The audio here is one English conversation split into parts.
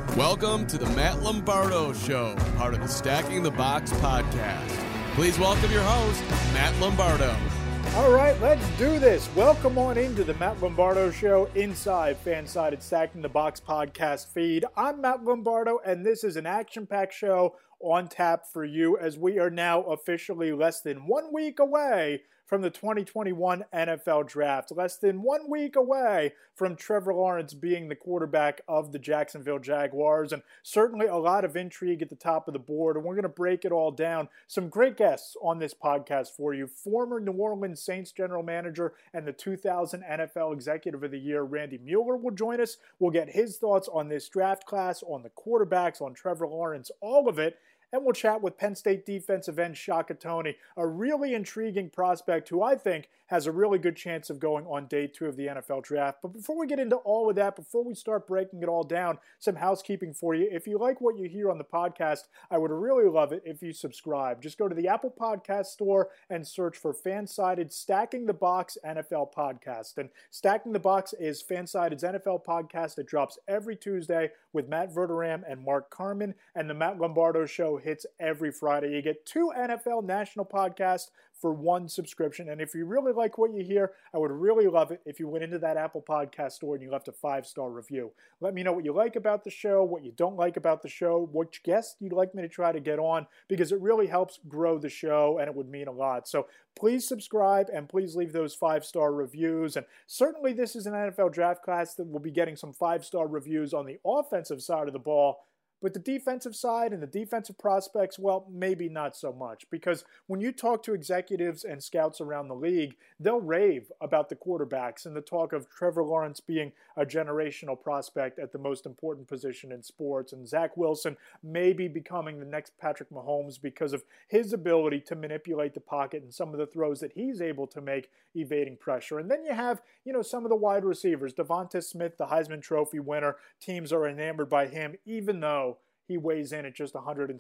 Welcome to the Matt Lombardo Show, part of the Stacking the Box podcast. Please welcome your host, Matt Lombardo. All right, let's do this. Welcome on into the Matt Lombardo Show inside Fansided Stacking the Box podcast feed. I'm Matt Lombardo, and this is an action-packed show on tap for you as we are now officially less than 1 week away from the 2021 NFL Draft. Less than 1 week away from Trevor Lawrence being the quarterback of the Jacksonville Jaguars, and certainly a lot of intrigue at the top of the board, and we're going to break it all down. Some great guests on this podcast for you. Former New Orleans Saints general manager and the 2000 NFL Executive of the Year, Randy Mueller, will join us. We'll get his thoughts on this draft class, on the quarterbacks, on Trevor Lawrence, all of it. And we'll chat with Penn State defensive end Shaka Toney, a really intriguing prospect who I think has a really good chance of going on day 2 of the NFL Draft. But before we get into all of that, before we start breaking it all down, some housekeeping for you. If you like what you hear on the podcast, I would really love it if you subscribe. Just go to the Apple Podcast Store and search for Fansided Stacking the Box NFL Podcast. And Stacking the Box is Fansided's NFL podcast that drops every Tuesday with Matt Verderam and Mark Carman, and the Matt Lombardo Show hits every Friday. You get 2 NFL national podcasts for 1 subscription. And if you really like what you hear, I would really love it if you went into that Apple Podcast Store and you left a 5-star review. Let me know what you like about the show, what you don't like about the show, which guest you'd like me to try to get on, because it really helps grow the show and it would mean a lot. So please subscribe and please leave those 5-star reviews. And certainly this is an NFL draft class that will be getting some 5-star reviews on the offensive side of the ball. But the defensive side and the defensive prospects, well, maybe not so much. Because when you talk to executives and scouts around the league, they'll rave about the quarterbacks and the talk of Trevor Lawrence being a generational prospect at the most important position in sports, and Zach Wilson maybe becoming the next Patrick Mahomes because of his ability to manipulate the pocket and some of the throws that he's able to make evading pressure. And then you have, some of the wide receivers. Devonta Smith, the Heisman Trophy winner, teams are enamored by him, even though he weighs in at just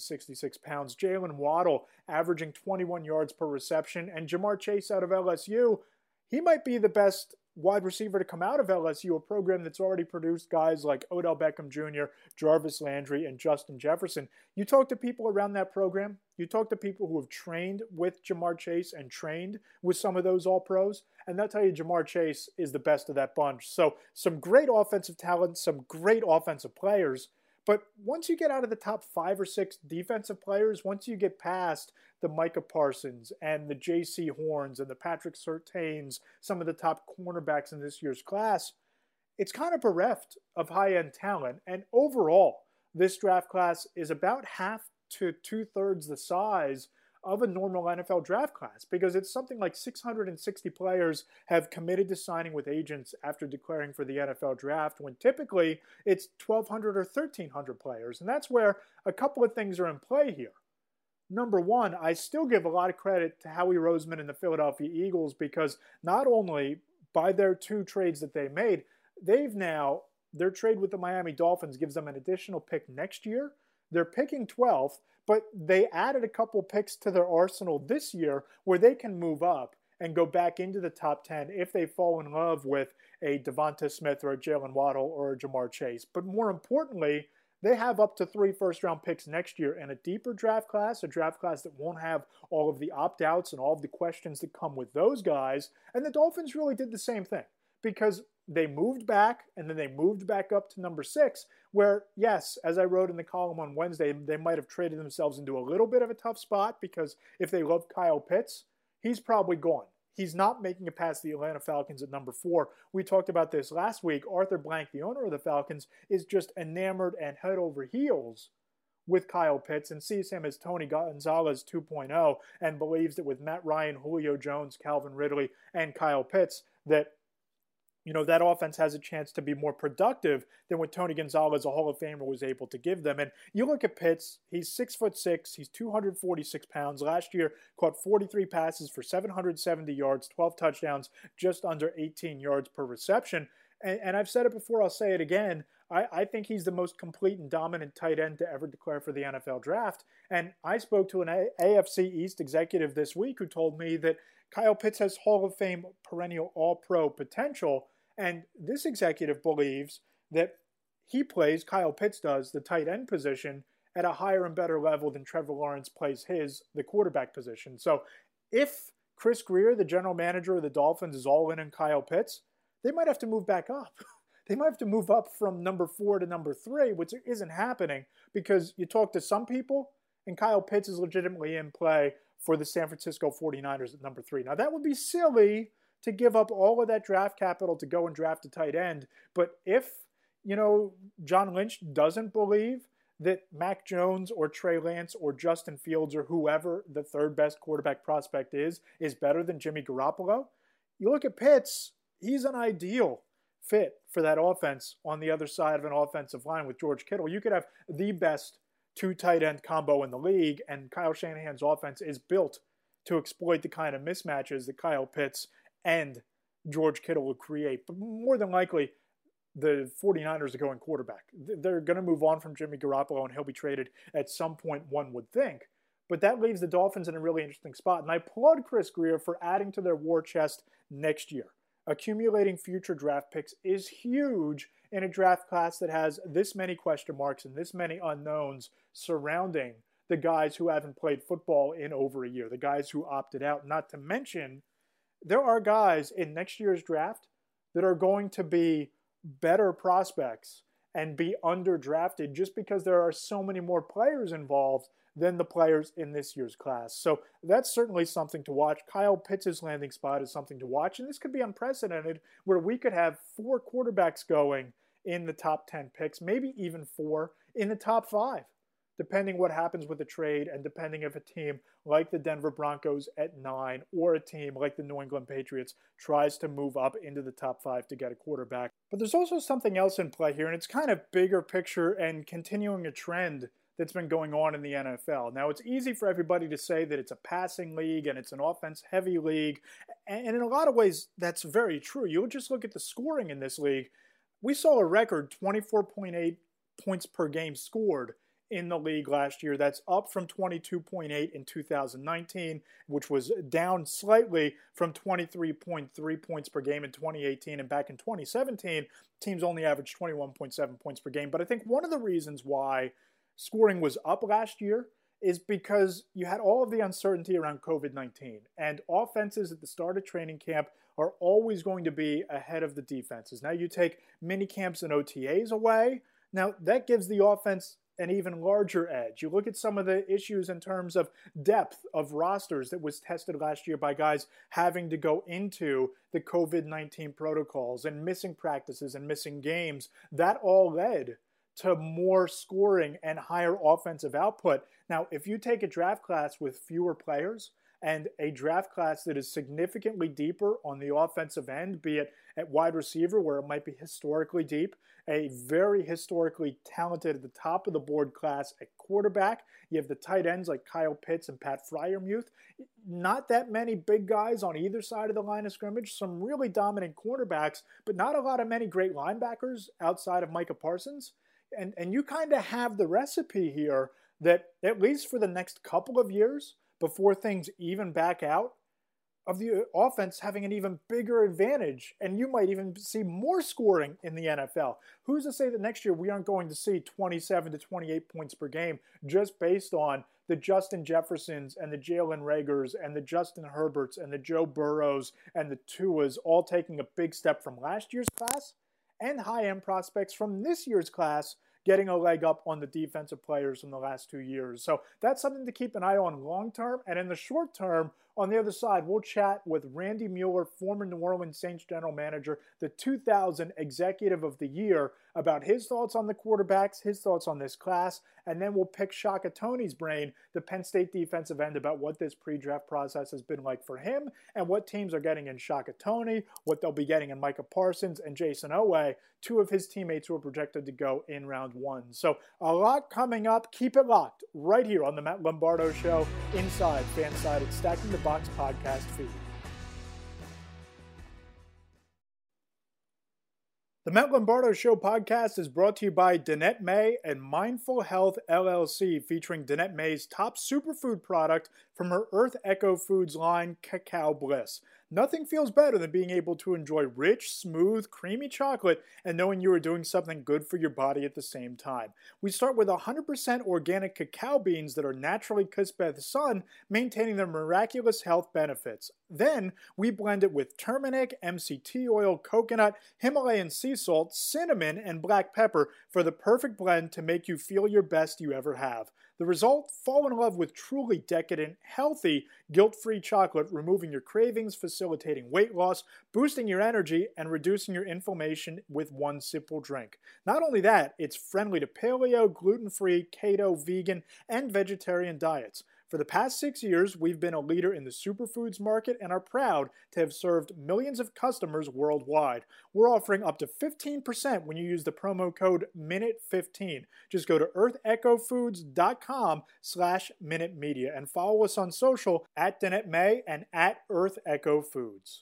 166 pounds. Jalen Waddle averaging 21 yards per reception. And Ja'Marr Chase out of LSU, he might be the best wide receiver to come out of LSU, a program that's already produced guys like Odell Beckham Jr., Jarvis Landry, and Justin Jefferson. You talk to people around that program, you talk to people who have trained with Ja'Marr Chase and trained with some of those All-Pros, and they'll tell you Ja'Marr Chase is the best of that bunch. So some great offensive talent, some great offensive players. But once you get out of the top 5 or 6 defensive players, once you get past the Micah Parsons and the J.C. Horns and the Patrick Surtains, some of the top cornerbacks in this year's class, it's kind of bereft of high-end talent. And overall, this draft class is about half to 2/3 the size of a normal NFL draft class, because it's something like 660 players have committed to signing with agents after declaring for the NFL draft, when typically it's 1,200 or 1,300 players. And that's where a couple of things are in play here. Number one, I still give a lot of credit to Howie Roseman and the Philadelphia Eagles, because not only by their 2 trades that they made, their trade with the Miami Dolphins gives them an additional pick next year. They're picking 12th, but they added a couple picks to their arsenal this year where they can move up and go back into the top 10 if they fall in love with a Devonta Smith or a Jalen Waddle or a Ja'Marr Chase. But more importantly, they have up to 3 first-round picks next year and a deeper draft class, a draft class that won't have all of the opt-outs and all of the questions that come with those guys. And the Dolphins really did the same thing, because they moved back, and then they moved back up to number 6, where, yes, as I wrote in the column on Wednesday, they might have traded themselves into a little bit of a tough spot, because if they love Kyle Pitts, he's probably gone. He's not making it past the Atlanta Falcons at number 4. We talked about this last week. Arthur Blank, the owner of the Falcons, is just enamored and head over heels with Kyle Pitts and sees him as Tony Gonzalez 2.0 and believes that with Matt Ryan, Julio Jones, Calvin Ridley, and Kyle Pitts, that that offense has a chance to be more productive than what Tony Gonzalez, a Hall of Famer, was able to give them. And you look at Pitts, he's 6'6", he's 246 pounds. Last year, caught 43 passes for 770 yards, 12 touchdowns, just under 18 yards per reception. And I've said it before, I'll say it again. I think he's the most complete and dominant tight end to ever declare for the NFL draft. And I spoke to an AFC East executive this week who told me that Kyle Pitts has Hall of Fame perennial All-Pro potential. And this executive believes that he plays, Kyle Pitts does, the tight end position at a higher and better level than Trevor Lawrence plays the quarterback position. So if Chris Grier, the general manager of the Dolphins, is all in on Kyle Pitts, they might have to move back up. They might have to move up from number 4 to number 3, which isn't happening because you talk to some people and Kyle Pitts is legitimately in play for the San Francisco 49ers at number 3. Now, that would be silly to give up all of that draft capital to go and draft a tight end. But if, John Lynch doesn't believe that Mac Jones or Trey Lance or Justin Fields or whoever the third best quarterback prospect is better than Jimmy Garoppolo, you look at Pitts, he's an ideal fit for that offense on the other side of an offensive line with George Kittle. You could have the best 2 tight end combo in the league, and Kyle Shanahan's offense is built to exploit the kind of mismatches that Kyle Pitts and George Kittle will create. But more than likely, the 49ers are going quarterback. They're going to move on from Jimmy Garoppolo, and he'll be traded at some point, one would think. But that leaves the Dolphins in a really interesting spot. And I applaud Chris Grier for adding to their war chest next year. Accumulating future draft picks is huge in a draft class that has this many question marks and this many unknowns surrounding the guys who haven't played football in over a year, the guys who opted out. Not to mention, there are guys in next year's draft that are going to be better prospects and be underdrafted just because there are so many more players involved than the players in this year's class. So that's certainly something to watch. Kyle Pitts' landing spot is something to watch, and this could be unprecedented where we could have 4 quarterbacks going in the top 10 picks, maybe even 4 in the top 5, depending what happens with the trade and depending if a team like the Denver Broncos at 9 or a team like the New England Patriots tries to move up into the top 5 to get a quarterback. But there's also something else in play here, and it's kind of bigger picture and continuing a trend that's been going on in the NFL. Now, it's easy for everybody to say that it's a passing league and it's an offense-heavy league, and in a lot of ways, that's very true. You'll just look at the scoring in this league. We saw a record 24.8 points per game scored in the league last year. That's up from 22.8 in 2019, which was down slightly from 23.3 points per game in 2018. And back in 2017, teams only averaged 21.7 points per game. But I think one of the reasons why scoring was up last year is because you had all of the uncertainty around COVID-19. And offenses at the start of training camp are always going to be ahead of the defenses. Now you take mini camps and OTAs away. Now that gives the offense an even larger edge. You look at some of the issues in terms of depth of rosters that was tested last year by guys having to go into the COVID-19 protocols and missing practices and missing games. That all led to more scoring and higher offensive output. Now, if you take a draft class with fewer players and a draft class that is significantly deeper on the offensive end, be it at wide receiver where it might be historically deep, a very historically talented at the top of the board class at quarterback, you have the tight ends like Kyle Pitts and Pat Freiermuth. Not that many big guys on either side of the line of scrimmage, some really dominant quarterbacks, but not a lot of many great linebackers outside of Micah Parsons. And you kind of have the recipe here that at least for the next couple of years, before things even back out, of the offense having an even bigger advantage. And you might even see more scoring in the NFL. Who's to say that next year we aren't going to see 27 to 28 points per game just based on the Justin Jeffersons and the Jalen Ragers and the Justin Herberts and the Joe Burrows and the Tuas all taking a big step from last year's class, and high-end prospects from this year's class getting a leg up on the defensive players from the last 2 years. So that's something to keep an eye on long-term. And in the short term, on the other side, we'll chat with Randy Mueller, former New Orleans Saints general manager, the 2000 Executive of the Year, about his thoughts on the quarterbacks, his thoughts on this class, and then we'll pick Shaka Toney's brain, the Penn State defensive end, about what this pre-draft process has been like for him and what teams are getting in Shaka Toney, what they'll be getting in Micah Parsons and Jason Oweh, 2 of his teammates who are projected to go in round 1. So a lot coming up. Keep it locked right here on the Matt Lombardo Show inside Fansided Stacking the Box podcast feed. The Matt Lombardo Show podcast is brought to you by Danette May and Mindful Health LLC, featuring Danette May's top superfood product from her Earth Echo Foods line, Cacao Bliss. Nothing feels better than being able to enjoy rich, smooth, creamy chocolate and knowing you are doing something good for your body at the same time. We start with 100% organic cacao beans that are naturally crisped by the sun, maintaining their miraculous health benefits. Then, we blend it with turmeric, MCT oil, coconut, Himalayan sea salt, cinnamon, and black pepper for the perfect blend to make you feel your best you ever have. The result? Fall in love with truly decadent, healthy, guilt-free chocolate, removing your cravings, facilitating weight loss, boosting your energy, and reducing your inflammation with one simple drink. Not only that, it's friendly to paleo, gluten-free, keto, vegan, and vegetarian diets. For the past 6 years, we've been a leader in the superfoods market and are proud to have served millions of customers worldwide. We're offering up to 15% when you use the promo code MINUTE15. Just go to earthechofoods.com/MinuteMedia and follow us on social at DannetteMay and at EarthEchoFoods.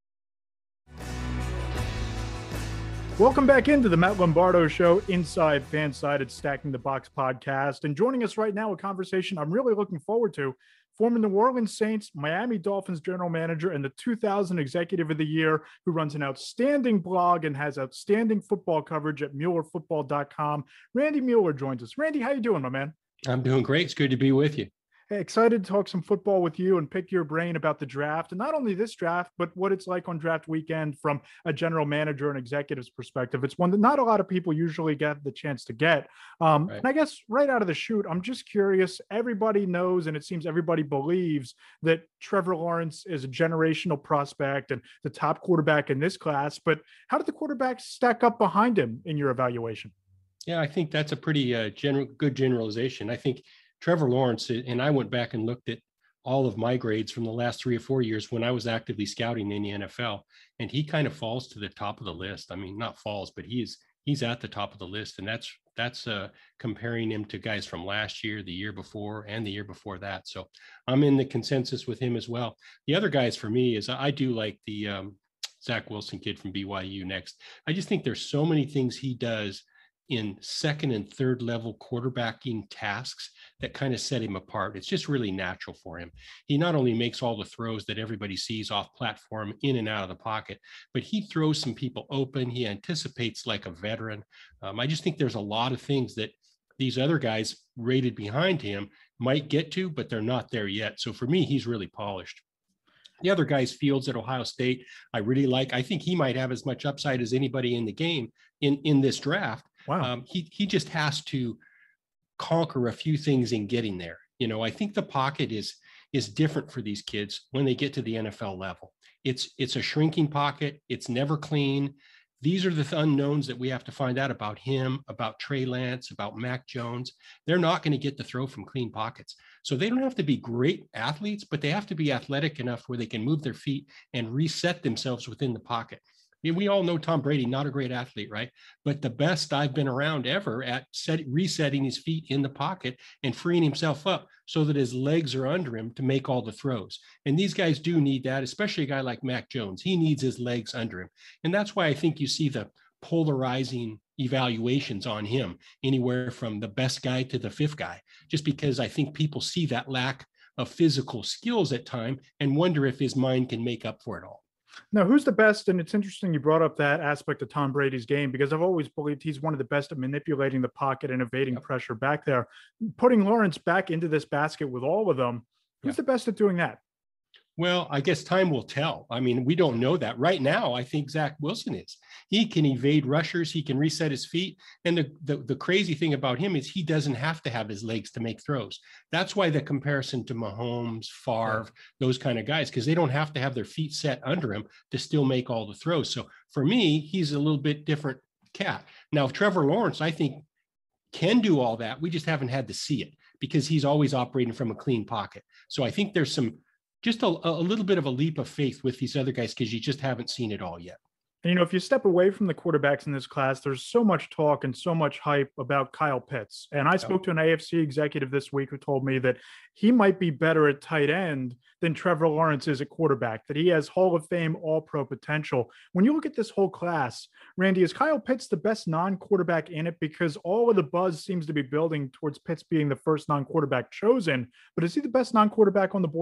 Welcome back into the Matt Lombardo Show inside Fansided Stacking the Box podcast. And joining us right now, a conversation I'm really looking forward to, former New Orleans Saints, Miami Dolphins general manager, and the 2000 Executive of the Year, who runs an outstanding blog and has outstanding football coverage at MuellerFootball.com. Randy Mueller joins us. Randy, how you doing, my man? I'm doing great. It's good to be with you. Hey, excited to talk some football with you and pick your brain about the draft, and not only this draft, but what it's like on draft weekend from a general manager and executive's perspective. It's one that not a lot of people usually get the chance to get. Right. And I guess right out of the chute, I'm just curious, everybody knows, and it seems everybody believes that Trevor Lawrence is a generational prospect and the top quarterback in this class, but how did the quarterbacks stack up behind him in your evaluation? Yeah, I think that's a pretty good generalization. I think Trevor Lawrence, and I went back and looked at all of my grades from the last 3 or 4 years when I was actively scouting in the NFL, and he kind of falls to the top of the list. I mean, not falls, but he's at the top of the list, and that's comparing him to guys from last year, the year before, and the year before that. So I'm in the consensus with him as well. The other guys for me is I do like the Zach Wilson kid from BYU next. I just think there's so many things he does in second and third level quarterbacking tasks that kind of set him apart. It's just really natural for him. He not only makes all the throws that everybody sees off platform in and out of the pocket, but he throws some people open. He anticipates like a veteran. I just think there's a lot of things that these other guys rated behind him might get to, but they're not there yet. So for me, he's really polished. The other guys, Fields at Ohio State, I really like. I think he might have as much upside as anybody in the game in this draft. Wow. He just has to conquer a few things in getting there. You know, I think the pocket is different for these kids when they get to the NFL level. It's a shrinking pocket. It's never clean. These are the unknowns that we have to find out about him, about Trey Lance, about Mac Jones. They're not going to get the throw from clean pockets. So they don't have to be great athletes, but they have to be athletic enough where they can move their feet and reset themselves within the pocket. I mean, we all know Tom Brady, not a great athlete, right? But the best I've been around ever at resetting his feet in the pocket and freeing himself up so that his legs are under him to make all the throws. And these guys do need that, especially a guy like Mac Jones. He needs his legs under him. And that's why I think you see the polarizing evaluations on him, anywhere from the best guy to the fifth guy, just because I think people see that lack of physical skills at time and wonder if his mind can make up for it all. Now, who's the best? And it's interesting you brought up that aspect of Tom Brady's game, because I've always believed he's one of the best at manipulating the pocket and evading pressure back there. Putting Lawrence back into this basket with all of them, who's the best at doing that? Well, I guess time will tell. I mean, we don't know that. Right now, I think Zach Wilson is. He can evade rushers. He can reset his feet. And the crazy thing about him is he doesn't have to have his legs to make throws. That's why the comparison to Mahomes, Favre, those kind of guys, because they don't have to have their feet set under him to still make all the throws. So for me, he's a little bit different cat. Now, Trevor Lawrence, I think, can do all that. We just haven't had to see it because he's always operating from a clean pocket. So I think there's just a little bit of a leap of faith with these other guys because you just haven't seen it all yet. And, you know, if you step away from the quarterbacks in this class, there's so much talk and so much hype about Kyle Pitts. And I spoke to an AFC executive this week who told me that he might be better at tight end than Trevor Lawrence is at quarterback, that he has Hall of Fame all-pro potential. When you look at this whole class, Randy, is Kyle Pitts the best non-quarterback in it? Because all of the buzz seems to be building towards Pitts being the first non-quarterback chosen. But is he the best non-quarterback on the board?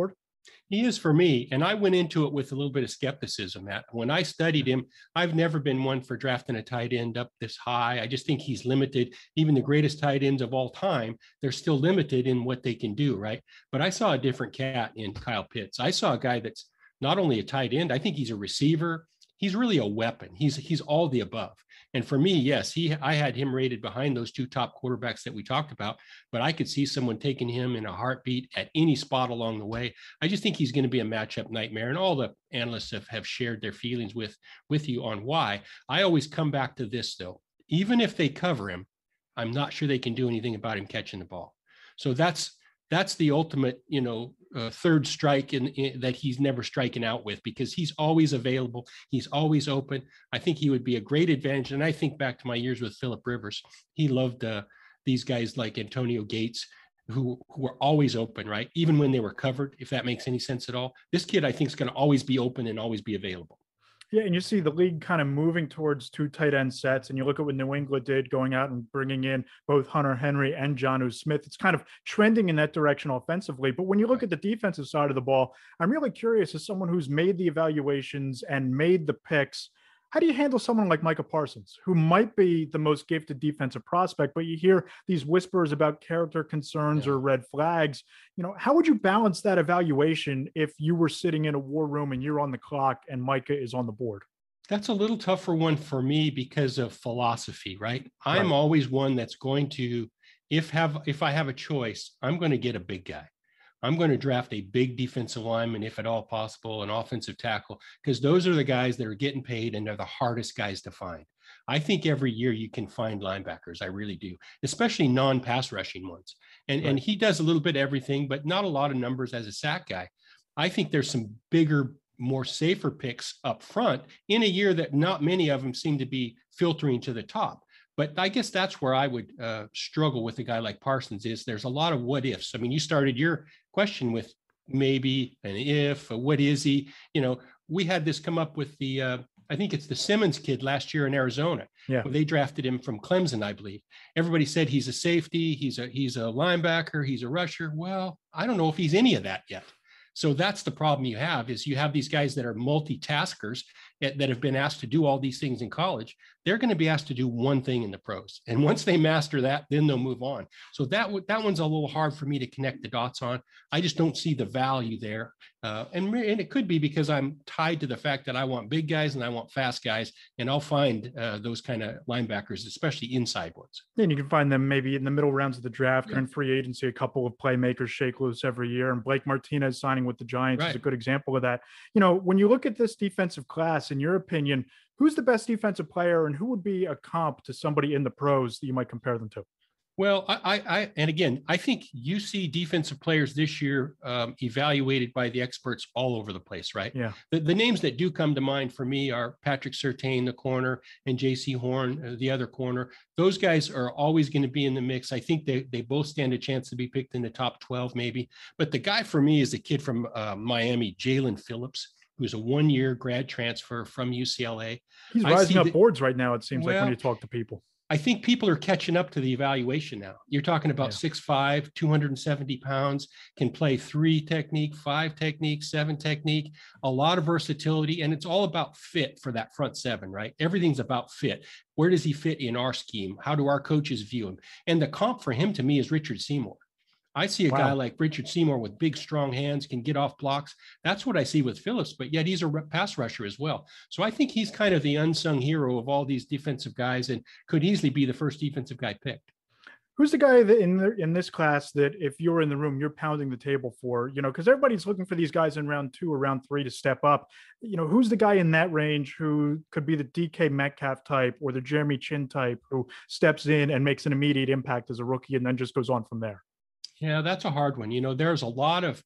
He is for me. And I went into it with a little bit of skepticism, Matt. When I studied him, I've never been one for drafting a tight end up this high. I just think he's limited. Even the greatest tight ends of all time, they're still limited in what they can do, right? But I saw a different cat in Kyle Pitts. I saw a guy that's not only a tight end, I think he's a receiver. He's really a weapon. He's all the above. And for me, yes, I had him rated behind those two top quarterbacks that we talked about, but I could see someone taking him in a heartbeat at any spot along the way. I just think he's going to be a matchup nightmare. And all the analysts have shared their feelings with you on why. I always come back to this, though. Even if they cover him, I'm not sure they can do anything about him catching the ball. So that's the ultimate, third strike that he's never striking out with, because he's always available. He's always open. I think he would be a great advantage. And I think back to my years with Phillip Rivers. He loved these guys like Antonio Gates, who were always open, right? Even when they were covered, if that makes any sense at all. This kid, I think, is going to always be open and always be available. Yeah, and you see the league kind of moving towards two tight end sets, and you look at what New England did, going out and bringing in both Hunter Henry and Jonnu Smith. It's kind of trending in that direction offensively. But when you look at the defensive side of the ball, I'm really curious, as someone who's made the evaluations and made the picks, how do you handle someone like Micah Parsons, who might be the most gifted defensive prospect, but you hear these whispers about character concerns or red flags? How would you balance that evaluation if you were sitting in a war room and you're on the clock and Micah is on the board? That's a little tougher one for me because of philosophy, right? I'm always one that's going to, if I have a choice, I'm going to get a big guy. I'm going to draft a big defensive lineman, if at all possible, an offensive tackle, because those are the guys that are getting paid and they're the hardest guys to find. I think every year you can find linebackers. I really do, especially non-pass rushing ones. And he does a little bit of everything, but not a lot of numbers as a sack guy. I think there's some bigger, more safer picks up front in a year that not many of them seem to be filtering to the top. But I guess that's where I would struggle with a guy like Parsons. Is there's a lot of what ifs. I mean, you started your question with maybe an if, what is he? We had this come up with the, I think it's the Simmons kid last year in Arizona. Yeah. They drafted him from Clemson, I believe. Everybody said he's a safety, he's a linebacker, he's a rusher. Well, I don't know if he's any of that yet. So that's the problem you have these guys that are multitaskers that have been asked to do all these things in college. They're going to be asked to do one thing in the pros. And once they master that, then they'll move on. So that one's a little hard for me to connect the dots on. I just don't see the value there. And it could be because I'm tied to the fact that I want big guys and I want fast guys, and I'll find those kind of linebackers, especially inside ones. And you can find them maybe in the middle rounds of the draft or in free agency. A couple of playmakers shake loose every year, and Blake Martinez signing with the Giants is a good example of that. When you look at this defensive class, in your opinion, who's the best defensive player, and who would be a comp to somebody in the pros that you might compare them to? Well, I think you see defensive players this year evaluated by the experts all over the place, right? Yeah. The names that do come to mind for me are Patrick Surtain, the corner, and J.C. Horn, the other corner. Those guys are always going to be in the mix. I think they both stand a chance to be picked in the top 12, maybe. But the guy for me is the kid from Miami, Jalen Phillips, who's a one-year grad transfer from UCLA. He's rising up boards right now, it seems like, when you talk to people. I think people are catching up to the evaluation now. You're talking about 6'5", 270 pounds, can play 3 technique, 5 technique, 7 technique, a lot of versatility, and it's all about fit for that front seven, right? Everything's about fit. Where does he fit in our scheme? How do our coaches view him? And the comp for him to me is Richard Seymour. I see a guy like Richard Seymour with big, strong hands, can get off blocks. That's what I see with Phillips, but yet he's a pass rusher as well. So I think he's kind of the unsung hero of all these defensive guys and could easily be the first defensive guy picked. Who's the guy that in this class that if you're in the room, you're pounding the table for, because everybody's looking for these guys in round 2 or round 3 to step up. Who's the guy in that range who could be the DK Metcalf type or the Jeremy Chin type who steps in and makes an immediate impact as a rookie and then just goes on from there? Yeah, that's a hard one. There's a lot of,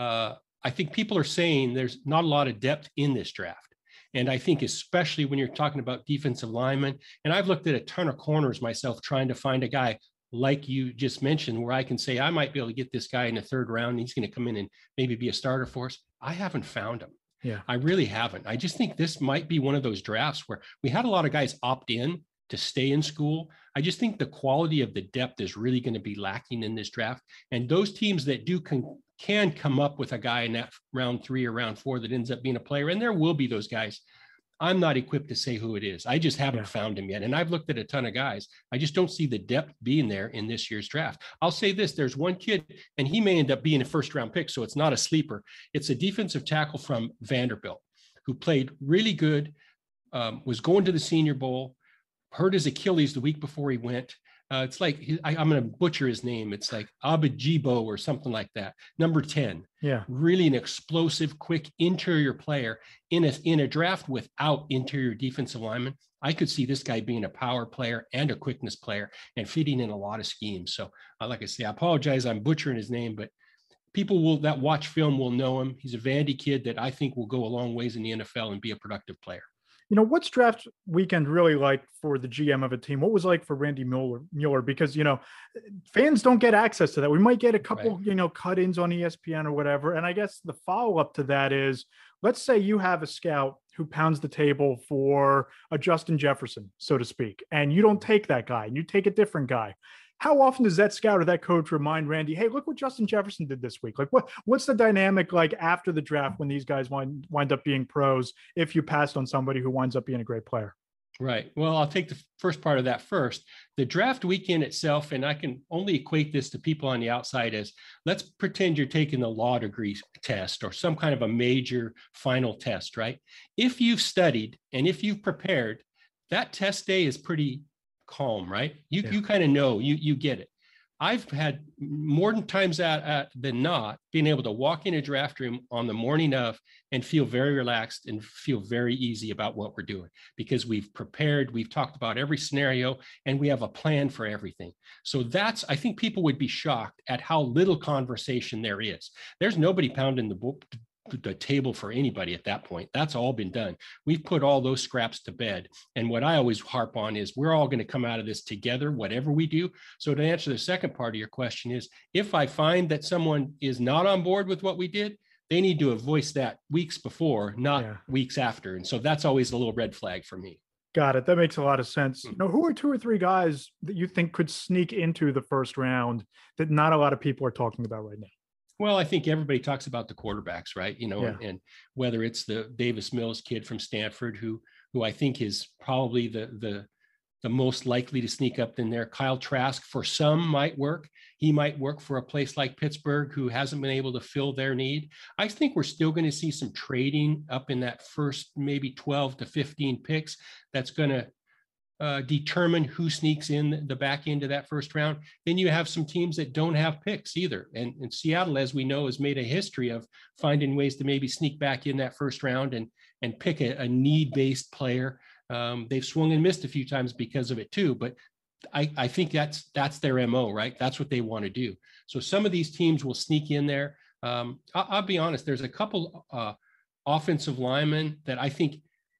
I think people are saying there's not a lot of depth in this draft. And I think especially when you're talking about defensive linemen, and I've looked at a ton of corners myself trying to find a guy like you just mentioned, where I can say I might be able to get this guy in the 3rd round. And he's going to come in and maybe be a starter for us. I haven't found him. Yeah, I really haven't. I just think this might be one of those drafts where we had a lot of guys opt in to stay in school. I just think the quality of the depth is really going to be lacking in this draft. And those teams that do can come up with a guy in that round 3 or round 4 that ends up being a player. And there will be those guys. I'm not equipped to say who it is. I just haven't found him yet. And I've looked at a ton of guys. I just don't see the depth being there in this year's draft. I'll say this, there's one kid, and he may end up being a first round pick, so it's not a sleeper. It's a defensive tackle from Vanderbilt who played really good, was going to the Senior Bowl, hurt his Achilles the week before he went. It's like, I'm going to butcher his name. It's like Abajibo or something like that. Number 10. Yeah. Really an explosive, quick interior player in a draft without interior defensive linemen. I could see this guy being a power player and a quickness player and fitting in a lot of schemes. So like I say, I apologize, I'm butchering his name, but people that watch film will know him. He's a Vandy kid that I think will go a long ways in the NFL and be a productive player. What's draft weekend really like for the GM of a team? What was it like for Randy Mueller? Because, fans don't get access to that. We might get a couple, cut-ins on ESPN or whatever. And I guess the follow-up to that is, let's say you have a scout who pounds the table for a Justin Jefferson, so to speak, and you don't take that guy and you take a different guy. How often does that scout or that coach remind Randy, hey, look what Justin Jefferson did this week? Like, what's the dynamic like after the draft when these guys wind up being pros if you passed on somebody who winds up being a great player? Right. Well, I'll take the first part of that first. The draft weekend itself, and I can only equate this to people on the outside as, let's pretend you're taking the law degree test or some kind of a major final test, right? If you've studied and if you've prepared, that test day is pretty calm, right? You kind of know, you get it. I've had more times than not being able to walk in a draft room on the morning of and feel very relaxed and feel very easy about what we're doing because we've prepared, we've talked about every scenario, and we have a plan for everything. So I think people would be shocked at how little conversation there is. There's nobody pounding the table for anybody at that point. That's all been done. We've put all those scraps to bed. And what I always harp on is we're all going to come out of this together, whatever we do. So to answer the second part of your question is, if I find that someone is not on board with what we did, they need to have voiced that weeks before, not weeks after. And so that's always a little red flag for me. Got it. That makes a lot of sense. Who are 2 or 3 guys that you think could sneak into the first round that not a lot of people are talking about right now? Well, I think everybody talks about the quarterbacks, right? And whether it's the Davis Mills kid from Stanford, who I think is probably the most likely to sneak up in there. Kyle Trask, for some, might work. He might work for a place like Pittsburgh, who hasn't been able to fill their need. I think we're still going to see some trading up in that first maybe 12 to 15 picks. That's going to determine who sneaks in the back end of that first round. Then you have some teams that don't have picks either. And Seattle, as we know, has made a history of finding ways to maybe sneak back in that first round and pick a need-based player. They've swung and missed a few times because of it too, but I think that's their MO, right? That's what they want to do. So some of these teams will sneak in there. I'll be honest, there's a couple offensive linemen that I think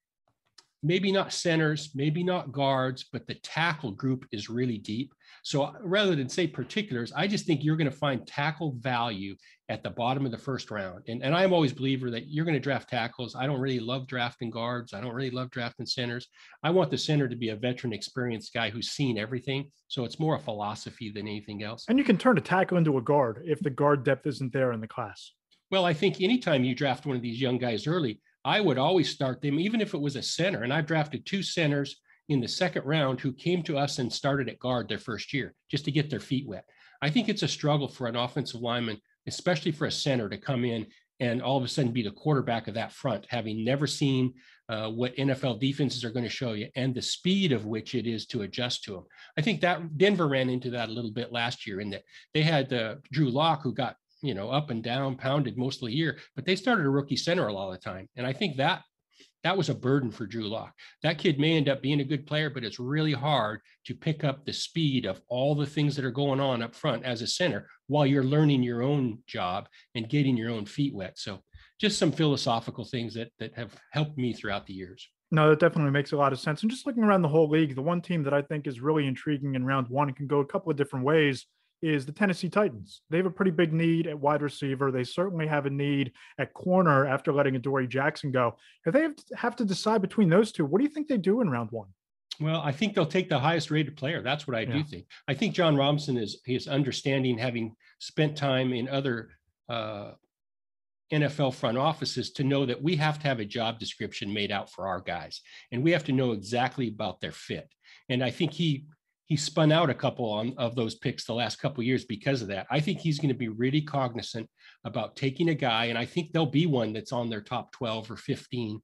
maybe not centers, maybe not guards, but the tackle group is really deep. So rather than say particulars, I just think you're going to find tackle value at the bottom of the first round. And I'm always a believer that you're going to draft tackles. I don't really love drafting guards. I don't really love drafting centers. I want the center to be a veteran, experienced guy who's seen everything. So it's more a philosophy than anything else. And you can turn a tackle into a guard if the guard depth isn't there in the class. Well, I think anytime you draft one of these young guys early, I would always start them, even if it was a center. And I've drafted 2 centers in the second round who came to us and started at guard their first year just to get their feet wet. I think it's a struggle for an offensive lineman, especially for a center, to come in and all of a sudden be the quarterback of that front, having never seen what NFL defenses are going to show you and the speed of which it is to adjust to them. I think that Denver ran into that a little bit last year in that they had Drew Lock, who got up and down, pounded most of the year, but they started a rookie center a lot of the time. And I think that was a burden for Drew Lock. That kid may end up being a good player, but it's really hard to pick up the speed of all the things that are going on up front as a center while you're learning your own job and getting your own feet wet. So just some philosophical things that have helped me throughout the years. No, that definitely makes a lot of sense. And just looking around the whole league, the one team that I think is really intriguing in round one and can go a couple of different ways is the Tennessee Titans. They have a pretty big need at wide receiver. They certainly have a need at corner after letting Adoree Jackson go. If they have to decide between those two, what do you think they do in round one? Well, I think they'll take the highest rated player. That's what I do think. I think John Robinson is understanding, having spent time in other NFL front offices to know that we have to have a job description made out for our guys, and we have to know exactly about their fit. And I think he spun out a couple of those picks the last couple of years because of that. I think he's going to be really cognizant about taking a guy, and I think there'll be one that's on their top 12 or 15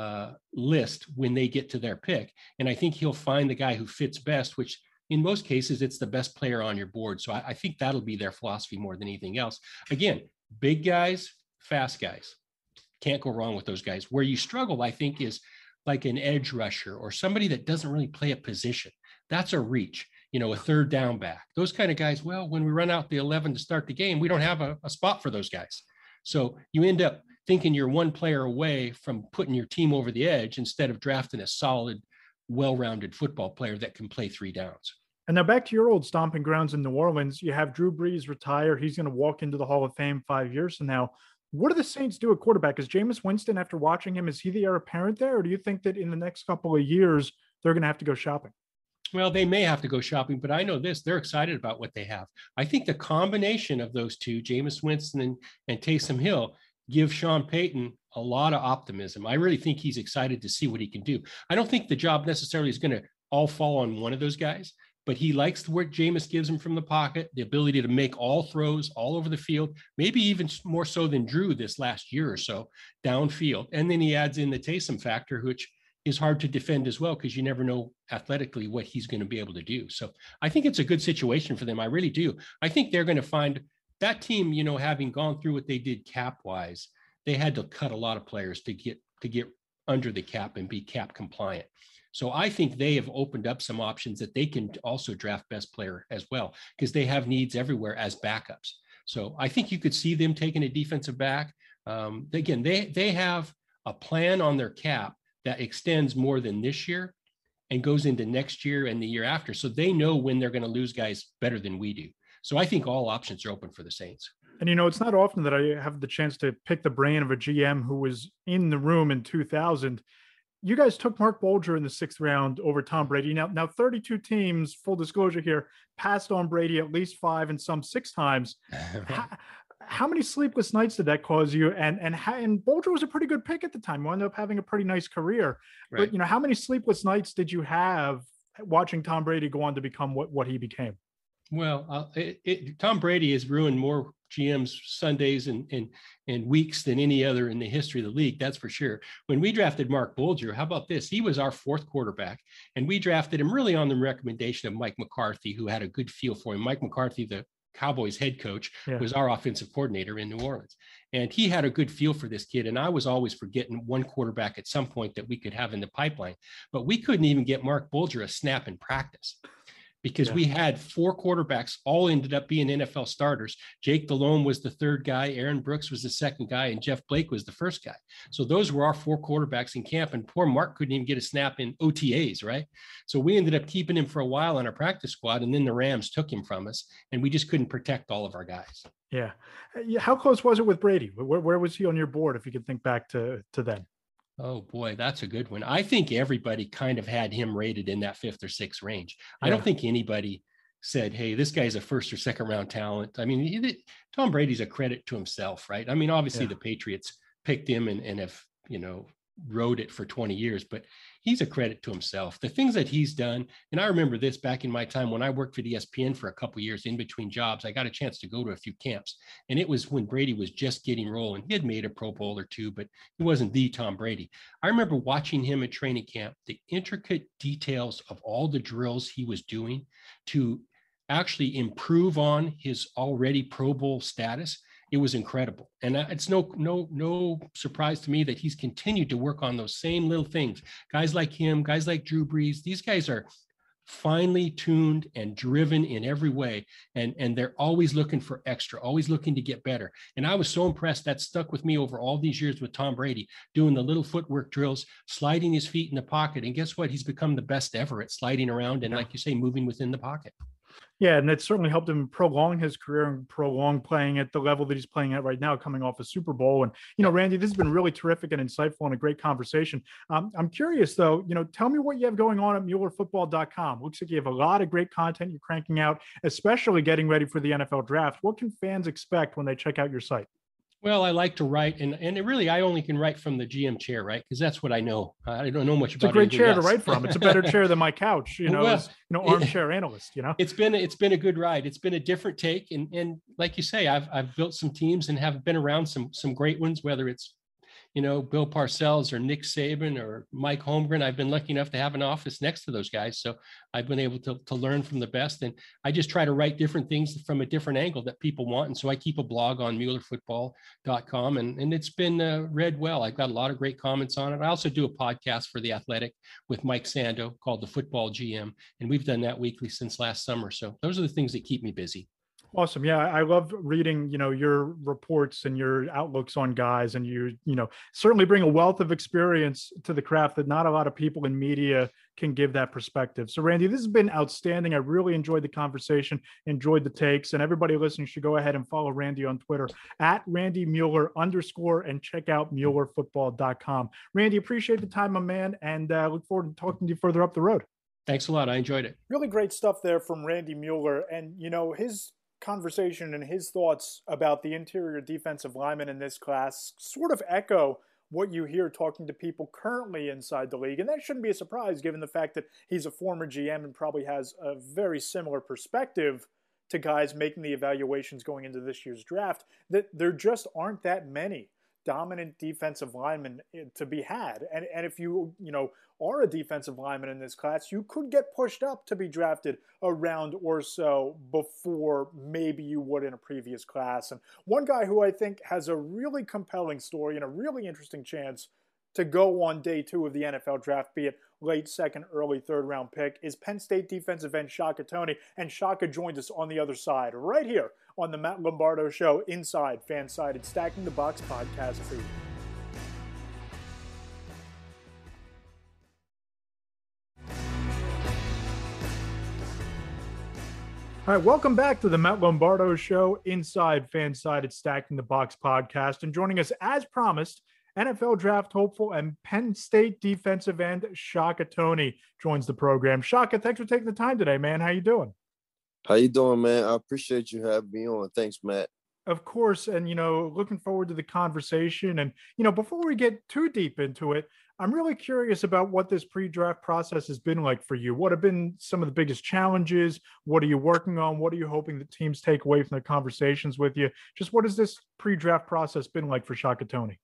list when they get to their pick. And I think he'll find the guy who fits best, which in most cases, it's the best player on your board. So I think that'll be their philosophy more than anything else. Again, big guys, fast guys. Can't go wrong with those guys. Where you struggle, I think, is like an edge rusher or somebody that doesn't really play a position. That's a reach, a third down back. Those kind of guys, well, when we run out the 11 to start the game, we don't have a spot for those guys. So you end up thinking you're one player away from putting your team over the edge instead of drafting a solid, well-rounded football player that can play 3 downs. And now back to your old stomping grounds in New Orleans. You have Drew Brees retire. He's going to walk into the Hall of Fame 5 years from now. What do the Saints do at quarterback? Is Jameis Winston, after watching him, is he the heir apparent there? Or do you think that in the next couple of years, they're going to have to go shopping? Well, they may have to go shopping, but I know this, they're excited about what they have. I think the combination of those two, Jameis Winston and Taysom Hill, give Sean Payton a lot of optimism. I really think he's excited to see what he can do. I don't think the job necessarily is going to all fall on one of those guys, but he likes the work Jameis gives him from the pocket, the ability to make all throws all over the field, maybe even more so than Drew this last year or so downfield. And then he adds in the Taysom factor, which is hard to defend as well, because you never know athletically what he's going to be able to do. So I think it's a good situation for them. I really do. I think they're going to find that team, having gone through what they did cap wise, they had to cut a lot of players to get under the cap and be cap compliant. So I think they have opened up some options that they can also draft best player as well, because they have needs everywhere as backups. So I think you could see them taking a defensive back. Again, they have a plan on their cap that extends more than this year and goes into next year and the year after. So they know when they're going to lose guys better than we do. So I think all options are open for the Saints. And, it's not often that I have the chance to pick the brain of a GM who was in the room in 2000. You guys took Mark Bulger in the 6th round over Tom Brady. Now 32 teams, full disclosure here, passed on Brady at least 5 and some 6 times. How many sleepless nights did that cause you? And Bulger was a pretty good pick at the time. He ended up having a pretty nice career. Right. But, how many sleepless nights did you have watching Tom Brady go on to become what he became? Well, Tom Brady has ruined more GM's Sundays and weeks than any other in the history of the league. That's for sure. When we drafted Mark Bulger, how about this? He was our 4th quarterback, and we drafted him really on the recommendation of Mike McCarthy, who had a good feel for him. Mike McCarthy, the Cowboys head coach, was our offensive coordinator in New Orleans. And he had a good feel for this kid. And I was always forgetting one quarterback at some point that we could have in the pipeline. But we couldn't even get Mark Bulger a snap in practice, because we had 4 quarterbacks, all ended up being NFL starters. Jake Delhomme was the 3rd guy, Aaron Brooks was the 2nd guy, and Jeff Blake was the 1st guy. So those were our 4 quarterbacks in camp, and poor Mark couldn't even get a snap in OTAs, right? So we ended up keeping him for a while on our practice squad, and then the Rams took him from us, and we just couldn't protect all of our guys. Yeah. How close was it with Brady? Where was he on your board, if you could think back to then? Oh boy, that's a good one. I think everybody kind of had him rated in that 5th or 6th range. I don't think anybody said, hey, this guy's a 1st or 2nd round talent. I mean, Tom Brady's a credit to himself, right? I mean, obviously the Patriots picked him and have, rode it for 20 years, but he's a credit to himself. The things that he's done, and I remember this back in my time when I worked for ESPN for a couple of years in between jobs, I got a chance to go to a few camps, and it was when Brady was just getting rolling. He had made a Pro Bowl or 2, but he wasn't the Tom Brady. I remember watching him at training camp, the intricate details of all the drills he was doing to actually improve on his already Pro Bowl status. It was incredible. And it's no surprise to me that he's continued to work on those same little things. Guys like him, guys like Drew Brees, these guys are finely tuned and driven in every way. And they're always looking for extra, always looking to get better. And I was so impressed. That stuck with me over all these years with Tom Brady, doing the little footwork drills, sliding his feet in the pocket. And guess what? He's become the best ever at sliding around and, like you say, moving within the pocket. Yeah, and it certainly helped him prolong his career and prolong playing at the level that he's playing at right now, coming off a Super Bowl. And, Randy, this has been really terrific and insightful and a great conversation. I'm curious, though, tell me what you have going on at MuellerFootball.com. Looks like you have a lot of great content you're cranking out, especially getting ready for the NFL draft. What can fans expect when they check out your site? Well, I like to write, and really, I only can write from the GM chair, right? Because that's what I know. I don't know much about it. It's a great chair to write from. It's a better chair than my couch, as armchair analyst. It's been a good ride. It's been a different take, and like you say, I've built some teams and have been around some great ones, whether it's Bill Parcells or Nick Saban or Mike Holmgren. I've been lucky enough to have an office next to those guys. So I've been able to learn from the best. And I just try to write different things from a different angle that people want. And so I keep a blog on MuellerFootball.com, and it's been read well. I've got a lot of great comments on it. I also do a podcast for The Athletic with Mike Sando called The Football GM. And we've done that weekly since last summer. So those are the things that keep me busy. Awesome. Yeah, I love reading, your reports and your outlooks on guys, and you certainly bring a wealth of experience to the craft that not a lot of people in media can give that perspective. So, Randy, this has been outstanding. I really enjoyed the conversation, enjoyed the takes, and everybody listening should go ahead and follow Randy on Twitter at @RandyMueller_, and check out MuellerFootball.com. Randy, appreciate the time, my man, and look forward to talking to you further up the road. Thanks a lot. I enjoyed it. Really great stuff there from Randy Mueller, and his conversation and his thoughts about the interior defensive linemen in this class sort of echo what you hear talking to people currently inside the league. And that shouldn't be a surprise given the fact that he's a former GM and probably has a very similar perspective to guys making the evaluations going into this year's draft, that there just aren't that many dominant defensive linemen to be had. And if you are a defensive lineman in this class, you could get pushed up to be drafted a round or so before maybe you would in a previous class. And one guy who I think has a really compelling story and a really interesting chance to go on day 2 of the NFL draft, be it late second, early third round pick, is Penn State defensive end Shaka Toney. And Shaka joins us on the other side right here on the Matt Lombardo Show inside Fansided Stacking the Box podcast feed. All right, welcome back to the Matt Lombardo Show inside Fansided Stacking the Box podcast. And joining us as promised, NFL draft hopeful and Penn State defensive end Shaka Toney joins the program. Shaka, thanks for taking the time today, man. How you doing? How you doing, man? I appreciate you having me on. Thanks, Matt. Of course. And, looking forward to the conversation. And, before we get too deep into it, I'm really curious about what this pre-draft process has been like for you. What have been some of the biggest challenges? What are you working on? What are you hoping that teams take away from the conversations with you? Just what has this pre-draft process been like for Shaka Toney?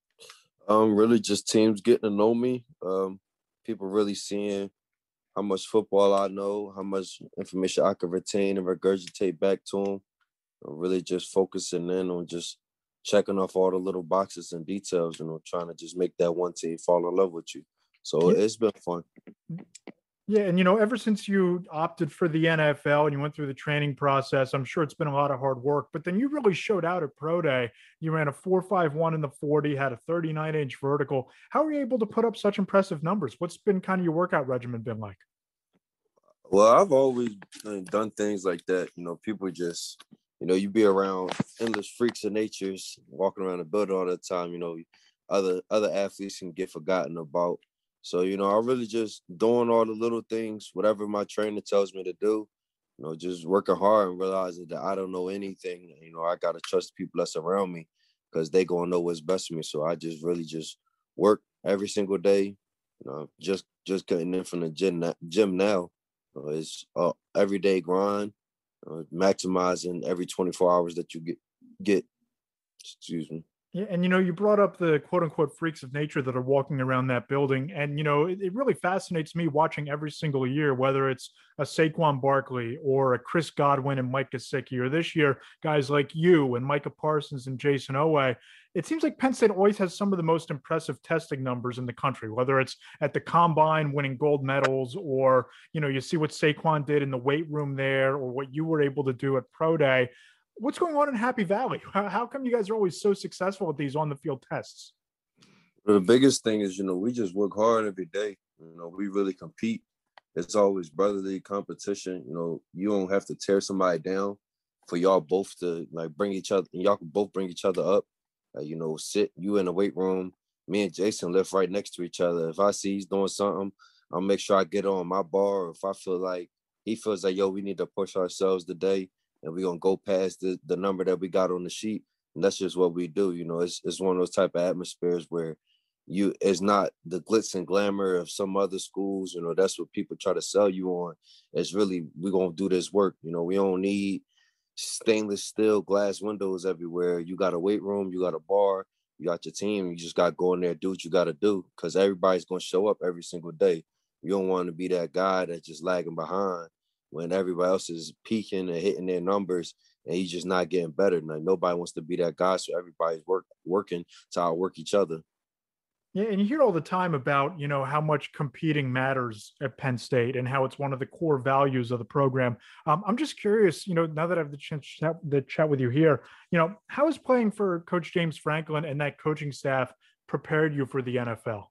Really just teams getting to know me. People really seeing how much football I know, how much information I can retain and regurgitate back to them. Really just focusing in on just checking off all the little boxes and details, trying to just make that one team fall in love with you. So it's been fun. Yeah, and ever since you opted for the NFL and you went through the training process, I'm sure it's been a lot of hard work, but then you really showed out at Pro Day. You ran a 4.51 in the 40, had a 39-inch vertical. How were you able to put up such impressive numbers? What's been kind of your workout regimen been like? Well, I've always done things like that. People just, you be around endless freaks of natures, walking around the building all the time, other athletes can get forgotten about. So, I really just doing all the little things, whatever my trainer tells me to do, just working hard and realizing that I don't know anything. I got to trust the people that's around me because they going to know what's best for me. So I just really just work every single day, just getting in from the gym now. It's everyday grind, maximizing every 24 hours that you get. Excuse me. Yeah, and you brought up the quote unquote freaks of nature that are walking around that building. And it really fascinates me watching every single year, whether it's a Saquon Barkley or a Chris Godwin and Mike Gesicki, or this year, guys like you and Micah Parsons and Jason Oweh. It seems like Penn State always has some of the most impressive testing numbers in the country, whether it's at the combine winning gold medals, or, you see what Saquon did in the weight room there, or what you were able to do at Pro Day. What's going on in Happy Valley? How come you guys are always so successful at these on-the-field tests? The biggest thing is, we just work hard every day. We really compete. it's always brotherly competition. You know, you don't have to tear somebody down for y'all both to like bring each other, and y'all can both bring each other up. You know, sit you in the weight room. Me and Jason live right next to each other. If I see he's doing something, I'll make sure I get on my bar. Or if I feel like he feels like, yo, we need to push ourselves today and we're going to go past the number that we got on the sheet. And that's just what we do. You know, it's one of those type of atmospheres where it's not the glitz and glamour of some other schools. You know, that's what people try to sell you on. It's really, we're going to do this work. You know, we don't need stainless steel glass windows everywhere. You got a weight room, you got a bar, you got your team. You just got to go in there, do what you got to do, because everybody's going to show up every single day. You don't want to be that guy that's just lagging behind when everybody else is peaking and hitting their numbers and he's just not getting better. Like, nobody wants to be that guy, so everybody's working to outwork each other. Yeah, and you hear all the time about, how much competing matters at Penn State and how it's one of the core values of the program. I'm just curious, now that I have the chance to chat with you here, how has playing for Coach James Franklin and that coaching staff prepared you for the NFL?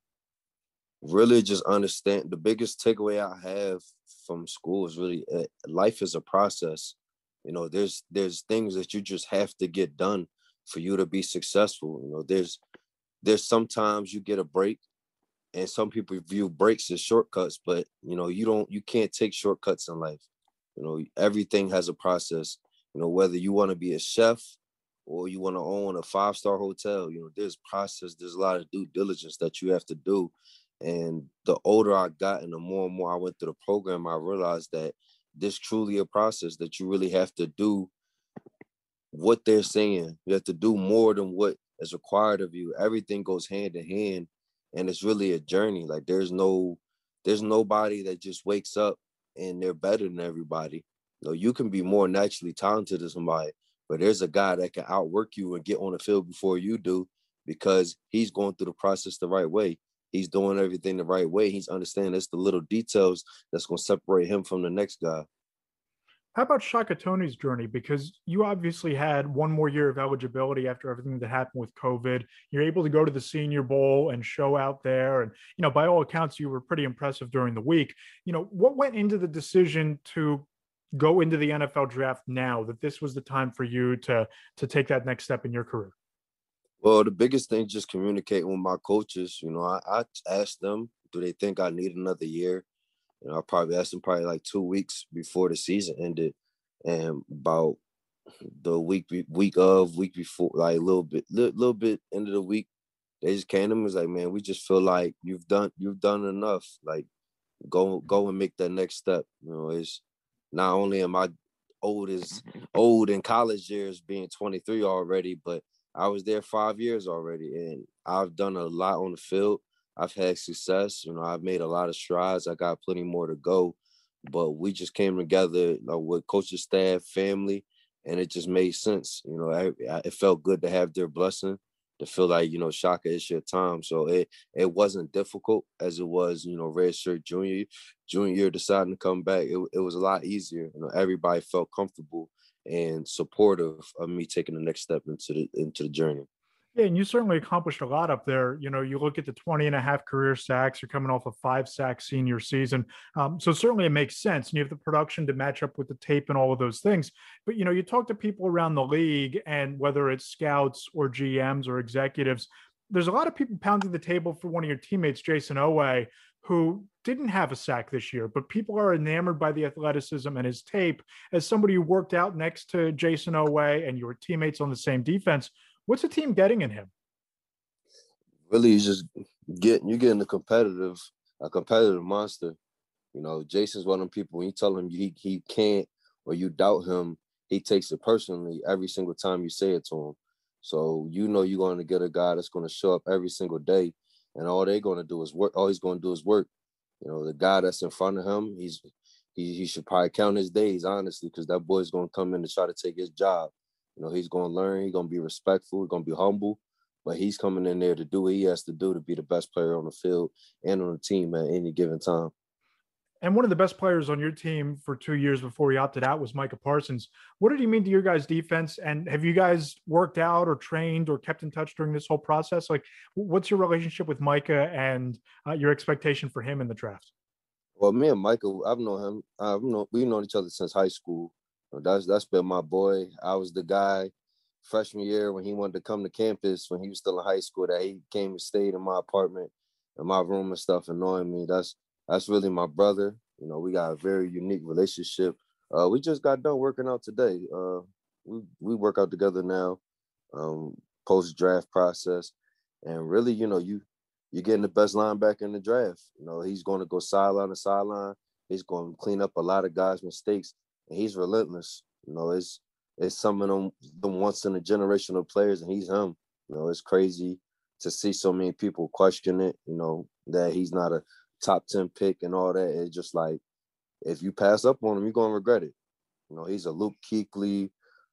Really just understand. The biggest takeaway I have from school is really life is a process. There's things that you just have to get done for you to be successful. There's sometimes you get a break, and some people view breaks as shortcuts, but you can't take shortcuts in life. Everything has a process. Whether you want to be a chef or you want to own a 5-star hotel, there's process, there's a lot of due diligence that you have to do. And the older I got and the more and more I went through the program, I realized that this truly a process that you really have to do what they're saying. You have to do more than what is required of you. Everything goes hand in hand, and it's really a journey. Like there's nobody that just wakes up and they're better than everybody. You can be more naturally talented than somebody, but there's a guy that can outwork you and get on the field before you do because he's going through the process the right way. He's doing everything the right way. He's understanding it's the little details that's going to separate him from the next guy. How about Shaka Toney's journey? Because you obviously had one more year of eligibility after everything that happened with COVID. You're able to go to the Senior Bowl and show out there. And, by all accounts, you were pretty impressive during the week. What went into the decision to go into the NFL draft now, that this was the time for you to take that next step in your career? Well, the biggest thing, just communicating with my coaches. I asked them, do they think I need another year? I probably asked them like 2 weeks before the season ended, and about the week before, like a little bit into the week, they just came to me and was like, man, we just feel like you've done enough. Like go and make that next step. It's not only am I old in college years, being 23 already, but I was there 5 years already, and I've done a lot on the field. I've had success. I've made a lot of strides. I got plenty more to go, but we just came together with coaching staff, family, and it just made sense. It felt good to have their blessing, to feel like, Shaka, it's your time. So it wasn't difficult as it was, redshirt junior year deciding to come back. It was a lot easier. Everybody felt comfortable and supportive of me taking the next step into the journey. Yeah, and you certainly accomplished a lot up there. You look at the 20.5 career sacks, you're coming off a 5-sack senior season. So certainly it makes sense. And you have the production to match up with the tape and all of those things. But, you talk to people around the league, and whether it's scouts or GMs or executives, there's a lot of people pounding the table for one of your teammates, Jayson Oweh, who didn't have a sack this year, but people are enamored by the athleticism and his tape. As somebody who worked out next to Jayson Oweh and your teammates on the same defense, what's the team getting in him? Really, just getting a competitive monster. Jason's one of them people, when you tell him he can't or you doubt him, he takes it personally every single time you say it to him. So you're going to get a guy that's going to show up every single day, and all they're going to do is work. All he's going to do is work. The guy that's in front of him, he should probably count his days, honestly, because that boy's going to come in to try to take his job. He's going to learn. He's going to be respectful. He's going to be humble, but he's coming in there to do what he has to do to be the best player on the field and on the team at any given time. And one of the best players on your team for 2 years before he opted out was Micah Parsons. What did he mean to your guys' defense? And have you guys worked out or trained or kept in touch during this whole process? Like, what's your relationship with Micah and your expectation for him in the draft? Well, me and Michael, we've known each other since high school. That's been my boy. I was the guy freshman year when he wanted to come to campus when he was still in high school that he came and stayed in my apartment, in my room and stuff, annoying me. That's really my brother. We got a very unique relationship. We just got done working out today. We work out together now, post draft process, and really, you're getting the best linebacker in the draft. He's going to go sideline to sideline. He's going to clean up a lot of guys' mistakes, and he's relentless. It's some of them once in a generational players, and he's him. It's crazy to see so many people question it. That he's not a top 10 pick and all that. It's just like, if you pass up on him, you're gonna regret it. He's a Luke Kuechly,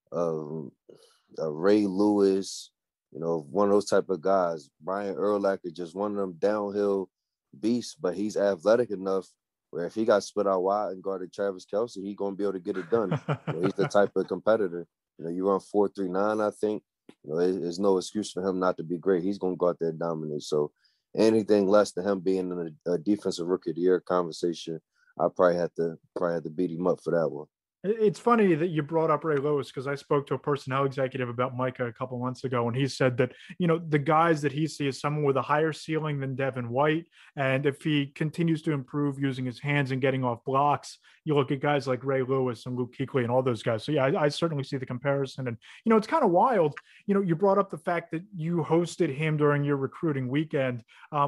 a Ray Lewis. One of those type of guys. Brian Urlacher, just one of them downhill beasts, but he's athletic enough where if he got split out wide and guarded Travis Kelce, he's going to be able to get it done. He's the type of competitor. You run 4.39, I think. There's no excuse for him not to be great. He's going to go out there and dominate. So anything less than him being in a defensive rookie of the year conversation, I probably had to beat him up for that one. It's funny that you brought up Ray Lewis because I spoke to a personnel executive about Micah a couple months ago, and he said that, the guys that he sees someone with a higher ceiling than Devin White. And if he continues to improve using his hands and getting off blocks, you look at guys like Ray Lewis and Luke Kuechly and all those guys. So, yeah, I certainly see the comparison. And, it's kind of wild. You brought up the fact that you hosted him during your recruiting weekend.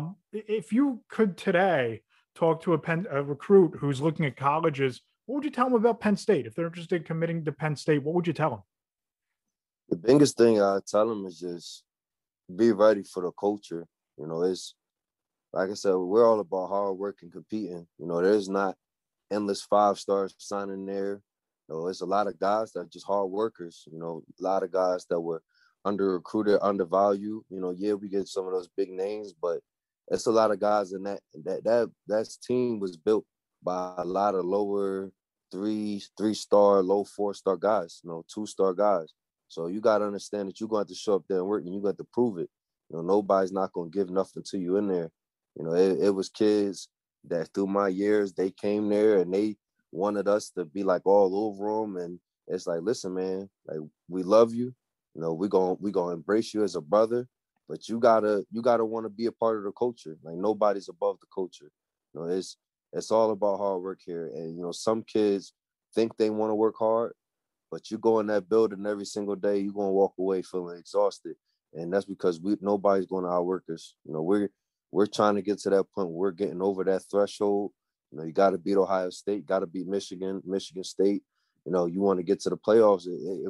If you could today talk to a recruit who's looking at colleges, what would you tell them about Penn State? If they're interested in committing to Penn State, what would you tell them? The biggest thing I tell them is just be ready for the culture. It's like I said, we're all about hard work and competing. There's not endless 5-stars signing there. It's a lot of guys that are just hard workers. A lot of guys that were under-recruited, undervalued. Yeah, we get some of those big names, but it's a lot of guys in that team was built by a lot of lower three-star, low 4-star guys, 2-star guys. So you got to understand that you're going to have to show up there and work, and you got to prove it. Nobody's not going to give nothing to you in there. It was kids that through my years, they came there and they wanted us to be like all over them. And it's like, listen, man, like we love you. We're gonna embrace you as a brother, but you gotta want to be a part of the culture. Like nobody's above the culture. It's all about hard work here. And, some kids think they want to work hard, but you go in that building every single day, you're going to walk away feeling exhausted. And that's because nobody's going to outwork us. We're trying to get to that point where we're getting over that threshold. You got to beat Ohio State, got to beat Michigan State. You want to get to the playoffs.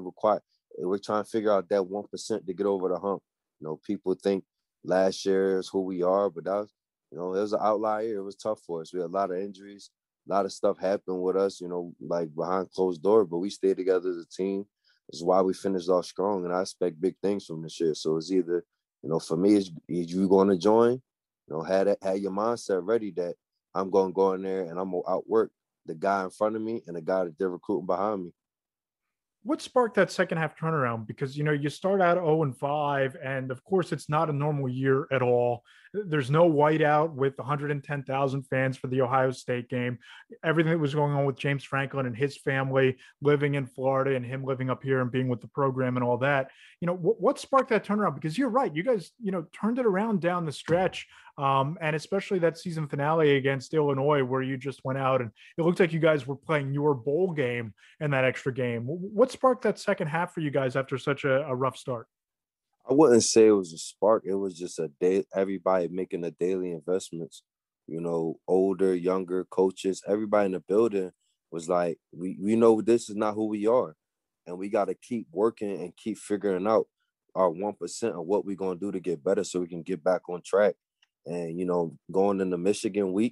We're trying to figure out that 1% to get over the hump. People think last year is who we are, but that was, it was an outlier. It was tough for us. We had a lot of injuries. A lot of stuff happened with us, like behind closed doors, but we stayed together as a team. This is why we finished off strong, and I expect big things from this year. So it's either, for me, is you going to join, have your mindset ready that I'm going to go in there and I'm going to outwork the guy in front of me and the guy that they're recruiting behind me. What sparked that second half turnaround? Because, you start out 0-5, and of course it's not a normal year at all. There's no whiteout with 110,000 fans for the Ohio State game. Everything that was going on with James Franklin and his family living in Florida and him living up here and being with the program and all that. What sparked that turnaround? Because you're right. You guys, turned it around down the stretch. And especially that season finale against Illinois, where you just went out and it looked like you guys were playing your bowl game in that extra game. What sparked that second half for you guys after such a rough start? I wouldn't say it was a spark. It was just everybody making the daily investments, older, younger coaches, everybody in the building was like, we know this is not who we are. And we got to keep working and keep figuring out our 1% of what we're going to do to get better so we can get back on track. And, going into Michigan week,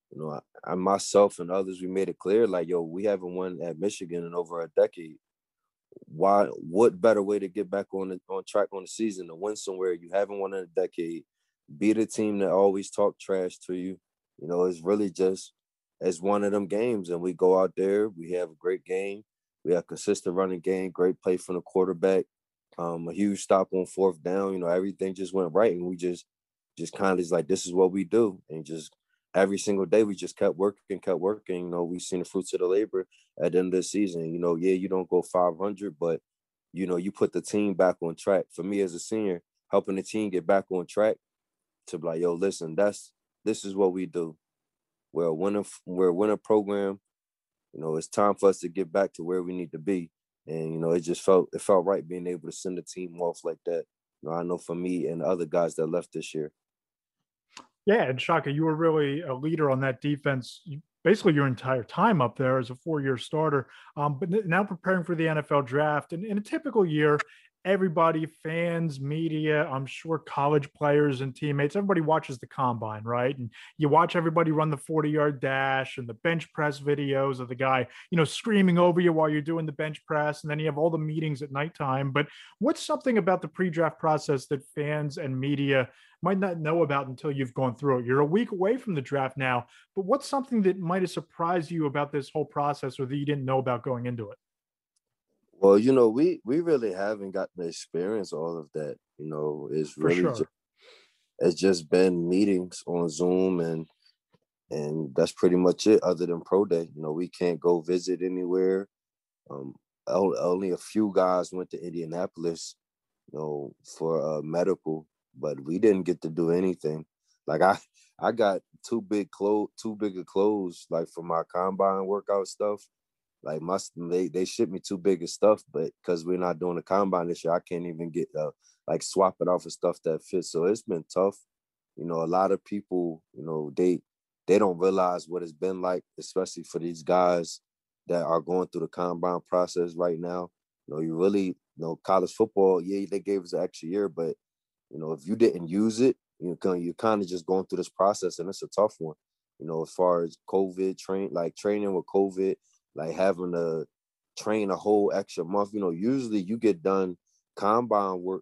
I myself and others, we made it clear, like, we haven't won at Michigan in over a decade. What better way to get back on track on the season, to win somewhere you haven't won in a decade, beat a team that always talk trash to you. It's really just as one of them games. And we go out there, we have a great game. We have consistent running game, great play from the quarterback, a huge stop on fourth down. Everything just went right. And we just kind of is like, this is what we do. And just every single day we just kept working. You know, we seen the fruits of the labor at the end of the season. You know, yeah, you don't go 500, but you know, you put the team back on track. For me as a senior, helping the team get back on track to be like, yo, listen, this is what we do. We're a winning program. You know, it's time for us to get back to where we need to be. And, you know, it felt right being able to send the team off like that. You know, I know for me and the other guys that left this year. Yeah, and Shaka, you were really a leader on that defense. Basically, your entire time up there as a 4-year starter. But now preparing for the NFL draft, and in a typical year, everybody, fans, media, I'm sure college players and teammates, everybody watches the combine, right? And you watch everybody run the 40-yard dash and the bench press videos of the guy, screaming over you while you're doing the bench press. And then you have all the meetings at nighttime. But what's something about the pre-draft process that fans and media might not know about until you've gone through it? You're a week away from the draft now, but what's something that might have surprised you about this whole process or that you didn't know about going into it? Well, we really haven't gotten to experience all of that. It's really sure. It's just been meetings on Zoom and that's pretty much it other than pro day. We can't go visit anywhere. Only a few guys went to Indianapolis, for medical, but we didn't get to do anything. Like I got too big of clothes, like for my combine workout stuff. Like they shipped me too big of stuff, but because we're not doing the combine this year, I can't even get swap it off of stuff that fits. So it's been tough. A lot of people, they don't realize what it's been like, especially for these guys that are going through the combine process right now. You really, college football, yeah, they gave us an extra year, but if you didn't use it, you're kind of just going through this process, and it's a tough one. As far as COVID training with COVID, like having to train a whole extra month. Usually you get done combine work,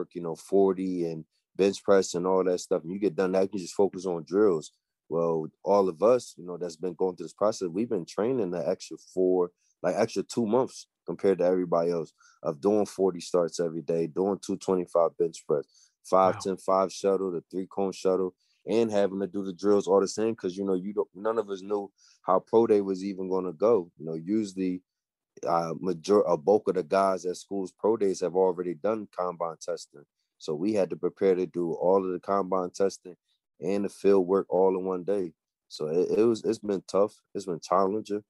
40 and bench press and all that stuff, and you get done that, you can just focus on drills. Well, all of us, that's been going through this process, we've been training the extra 2 months compared to everybody else, of doing 40 starts every day, doing 225 bench press, 5-10-5 shuttle, the 3-cone shuttle, and having to do the drills all the same, because none of us knew how pro day was even going to go. Usually a bulk of the guys at schools pro days have already done combine testing, so we had to prepare to do all of the combine testing and the field work all in one day. So it's been tough. It's been challenging.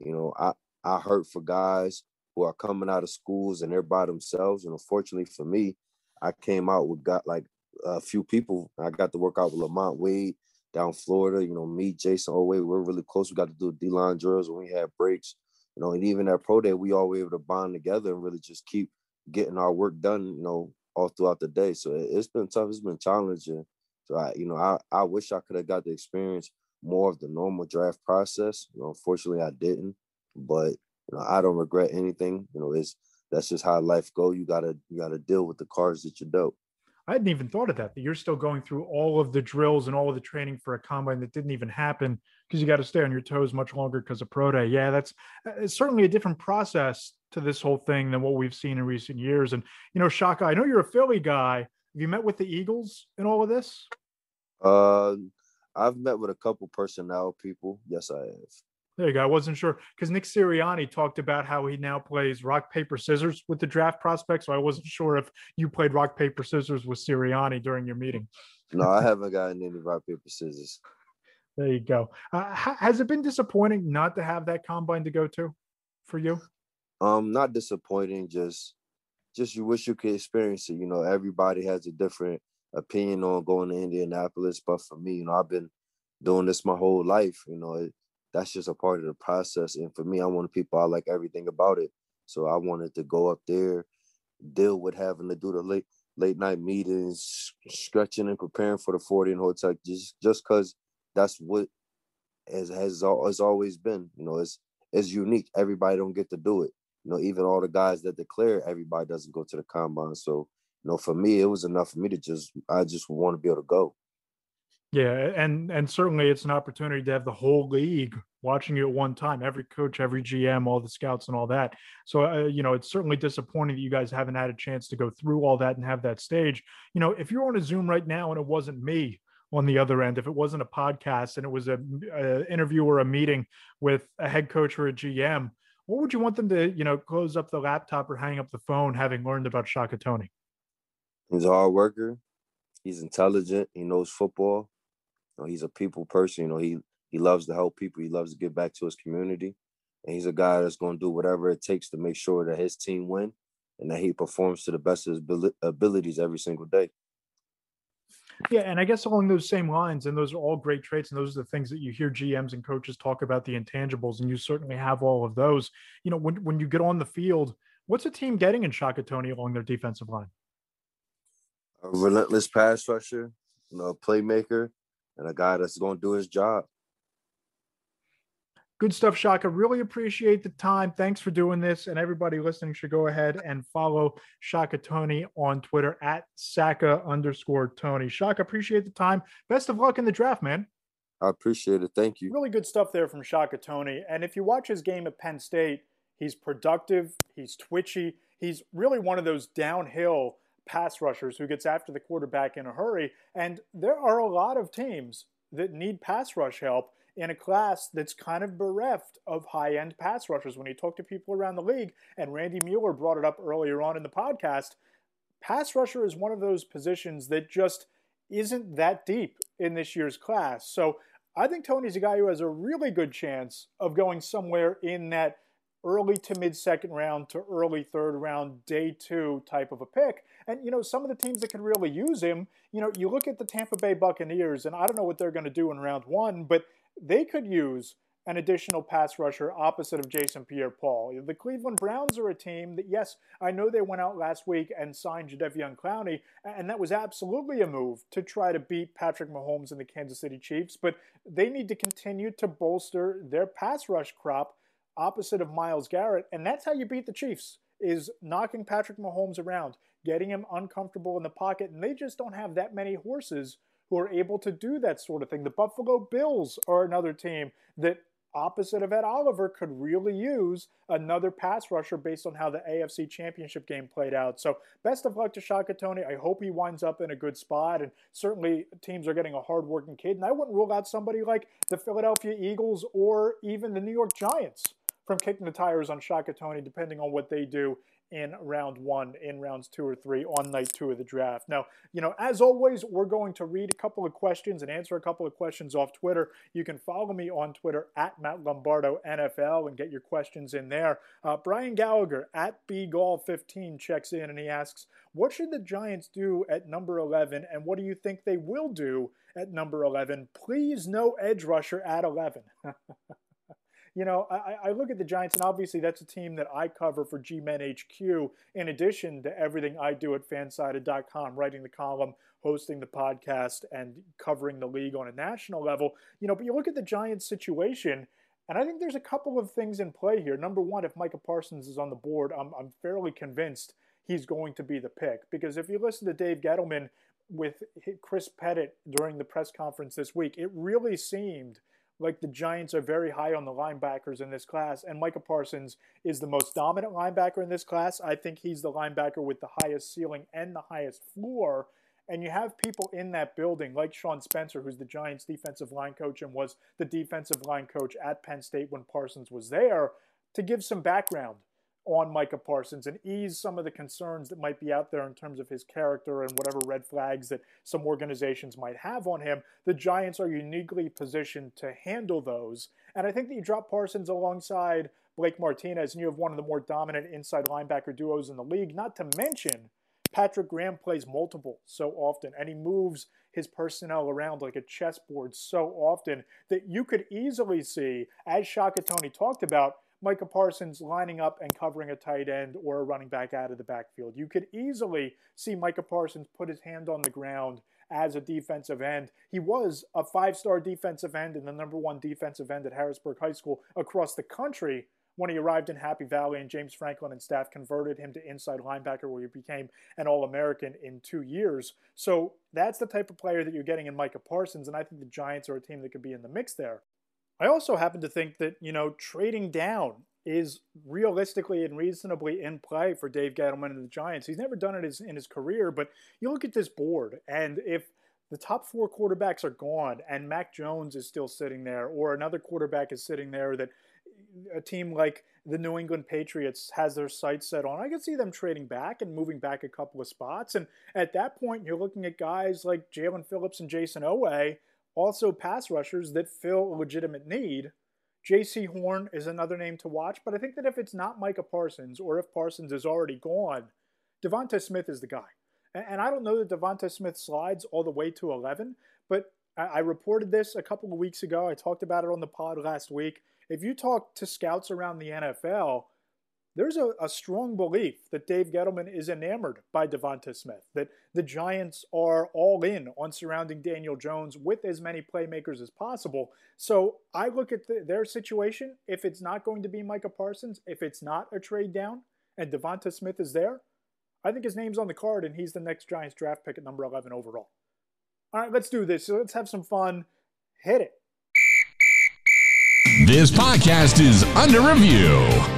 I hurt for guys who are coming out of schools and they're by themselves. Fortunately for me, I came out with a few people. I got to work out with Lamont Wade down Florida. Me, Jason Oway, we're really close. We got to do D-line drills when we had breaks. And even at pro day, we all were able to bond together and really just keep getting our work done, all throughout the day. So it's been tough. It's been challenging. So I wish I could have got to experience more of the normal draft process. Unfortunately, I didn't. But I don't regret anything. That's just how life goes. You gotta deal with the cards that you're dealt. I hadn't even thought of that you're still going through all of the drills and all of the training for a combine that didn't even happen because you got to stay on your toes much longer because of pro day. Yeah, it's certainly a different process to this whole thing than what we've seen in recent years. And, Shaka, I know you're a Philly guy. Have you met with the Eagles in all of this? I've met with a couple personnel people. Yes, I have. There you go. I wasn't sure because Nick Sirianni talked about how he now plays rock, paper, scissors with the draft prospects. So I wasn't sure if you played rock, paper, scissors with Sirianni during your meeting. No, I haven't gotten any rock, paper, scissors. There you go. Has it been disappointing not to have that combine to go to for you? Not disappointing. Just you wish you could experience it. Everybody has a different opinion on going to Indianapolis, but for me, I've been doing this my whole life. That's just a part of the process. And for me, I'm one of the people, I like everything about it. So I wanted to go up there, deal with having to do the late night meetings, stretching and preparing for the 40 and hotel, just because that's what has always been. It's unique. Everybody don't get to do it. Even all the guys that declare, everybody doesn't go to the combine. So, for me, it was enough for me to I just want to be able to go. Yeah, and certainly it's an opportunity to have the whole league watching you at one time, every coach, every GM, all the scouts and all that. So, it's certainly disappointing that you guys haven't had a chance to go through all that and have that stage. If you're on a Zoom right now and it wasn't me, on the other end, if it wasn't a podcast and it was a interview or a meeting with a head coach or a GM, what would you want them to, close up the laptop or hang up the phone having learned about Shaka Toney? He's a hard worker. He's intelligent. He knows football. He's a people person. He loves to help people. He loves to give back to his community. And he's a guy that's going to do whatever it takes to make sure that his team win and that he performs to the best of his abilities every single day. Yeah, and I guess along those same lines, and those are all great traits, and those are the things that you hear GMs and coaches talk about, the intangibles, and you certainly have all of those. When you get on the field, what's a team getting in Shaka Toney along their defensive line? A relentless pass rusher, a playmaker, and a guy that's going to do his job. Good stuff, Shaka. Really appreciate the time. Thanks for doing this. And everybody listening should go ahead and follow Shaka Toney on Twitter at Saka_Tony. Shaka, appreciate the time. Best of luck in the draft, man. I appreciate it. Thank you. Really good stuff there from Shaka Toney. And if you watch his game at Penn State, he's productive. He's twitchy. He's really one of those downhill pass rushers who gets after the quarterback in a hurry. And there are a lot of teams that need pass rush help in a class that's kind of bereft of high-end pass rushers. When you talk to people around the league, and Randy Mueller brought it up earlier on in the podcast, pass rusher is one of those positions that just isn't that deep in this year's class. So I think Toney's a guy who has a really good chance of going somewhere in that early to mid-second round to early third round, day 2 type of a pick. And, some of the teams that can really use him, you look at the Tampa Bay Buccaneers, and I don't know what they're going to do in round 1, but they could use an additional pass rusher opposite of Jason Pierre-Paul. The Cleveland Browns are a team that, yes, I know they went out last week and signed Jadeveon Clowney, and that was absolutely a move to try to beat Patrick Mahomes and the Kansas City Chiefs, but they need to continue to bolster their pass rush crop opposite of Myles Garrett, and that's how you beat the Chiefs, is knocking Patrick Mahomes around, getting him uncomfortable in the pocket, and they just don't have that many horses who are able to do that sort of thing. The Buffalo Bills are another team that, opposite of Ed Oliver, could really use another pass rusher based on how the AFC Championship game played out. So best of luck to Shaka Toney. I hope he winds up in a good spot, and certainly teams are getting a hard-working kid, and I wouldn't rule out somebody like the Philadelphia Eagles or even the New York Giants from kicking the tires on Shaka Toney, depending on what they do in round 1, in rounds 2 or 3 on night 2 of the draft. Now, as always, we're going to read a couple of questions and answer a couple of questions off Twitter. You can follow me on Twitter at Matt Lombardo NFL and get your questions in there. Brian Gallagher at BGall15 checks in and he asks, what should the Giants do at number 11 and what do you think they will do at number 11? Please no edge rusher at 11. I look at the Giants, and obviously that's a team that I cover for G-Men HQ, in addition to everything I do at Fansided.com, writing the column, hosting the podcast, and covering the league on a national level. But you look at the Giants situation, and I think there's a couple of things in play here. Number one, if Micah Parsons is on the board, I'm fairly convinced he's going to be the pick. Because if you listen to Dave Gettleman with Chris Pettit during the press conference this week, it really seemed like the Giants are very high on the linebackers in this class, and Micah Parsons is the most dominant linebacker in this class. I think he's the linebacker with the highest ceiling and the highest floor, and you have people in that building like Sean Spencer, who's the Giants' defensive line coach and was the defensive line coach at Penn State when Parsons was there, to give some background on Micah Parsons and ease some of the concerns that might be out there in terms of his character and whatever red flags that some organizations might have on him. The Giants are uniquely positioned to handle those. And I think that you drop Parsons alongside Blake Martinez and you have one of the more dominant inside linebacker duos in the league, not to mention Patrick Graham plays multiple so often, and he moves his personnel around like a chessboard so often that you could easily see, as Shaka Toney talked about, Micah Parsons lining up and covering a tight end or a running back out of the backfield. You could easily see Micah Parsons put his hand on the ground as a defensive end. He was a 5-star defensive end and the number 1 defensive end at Harrisburg High School across the country when he arrived in Happy Valley, and James Franklin and staff converted him to inside linebacker where he became an All-American in 2 years. So that's the type of player that you're getting in Micah Parsons, and I think the Giants are a team that could be in the mix there. I also happen to think that, trading down is realistically and reasonably in play for Dave Gettleman and the Giants. He's never done it in his career, but you look at this board, and if the top 4 quarterbacks are gone and Mac Jones is still sitting there, or another quarterback is sitting there that a team like the New England Patriots has their sights set on, I could see them trading back and moving back a couple of spots. And at that point, you're looking at guys like Jalen Phillips and Jason Owe, also pass rushers that fill a legitimate need. J.C. Horn is another name to watch, but I think that if it's not Micah Parsons, or if Parsons is already gone, Devonta Smith is the guy. And I don't know that Devonta Smith slides all the way to 11, but I reported this a couple of weeks ago. I talked about it on the pod last week. If you talk to scouts around the NFL, there's a strong belief that Dave Gettleman is enamored by Devonta Smith, that the Giants are all in on surrounding Daniel Jones with as many playmakers as possible. So I look at their situation. If it's not going to be Micah Parsons, if it's not a trade down and Devonta Smith is there, I think his name's on the card and he's the next Giants draft pick at number 11 overall. All right, let's do this. So let's have some fun. Hit it. This podcast is under review.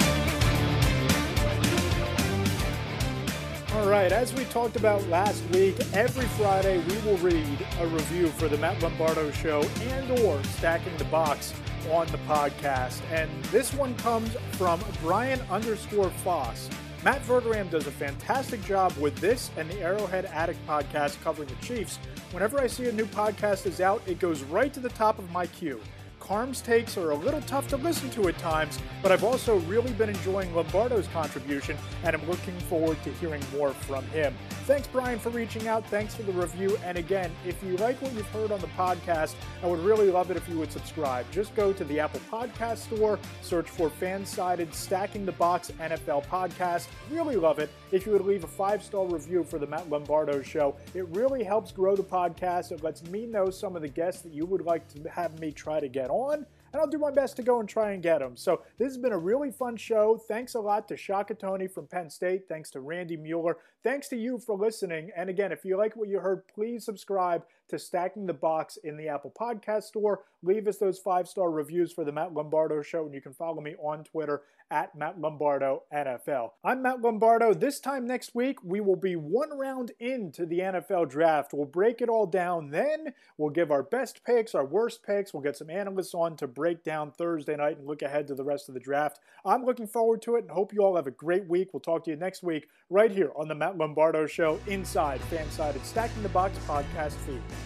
All right, as we talked about last week, every Friday we will read a review for the Matt Lombardo Show and or Stacking the Box on the podcast. And this one comes from Brian_Foss. Matt Verderame does a fantastic job with this and the Arrowhead Addict podcast covering the Chiefs. Whenever I see a new podcast is out, it goes right to the top of my queue. Carm's takes are a little tough to listen to at times, but I've also really been enjoying Lombardo's contribution, and I'm looking forward to hearing more from him. Thanks, Brian, for reaching out. Thanks for the review. And again, if you like what you've heard on the podcast, I would really love it if you would subscribe. Just go to the Apple Podcast Store, search for Fansided Stacking the Box NFL Podcast. Really love it if you would leave a 5-star review for the Matt Lombardo Show. It really helps grow the podcast. It lets me know some of the guests that you would like to have me try to get on, and I'll do my best to go and try and get them. So this has been a really fun show. Thanks a lot to Shaka Tony from Penn State. Thanks to Randy Mueller. Thanks to you for listening. And again, if you like what you heard, please subscribe to Stacking the Box in the Apple Podcast Store. Leave us those 5-star reviews for the Matt Lombardo Show, and you can follow me on Twitter at Matt Lombardo NFL. I'm Matt Lombardo. This time next week, we will be one round into the NFL draft. We'll break it all down then. We'll give our best picks, our worst picks. We'll get some analysts on to break down Thursday night and look ahead to the rest of the draft. I'm looking forward to it and hope you all have a great week. We'll talk to you next week right here on the Matt Lombardo Show inside Fansided Stacking the Box podcast feed.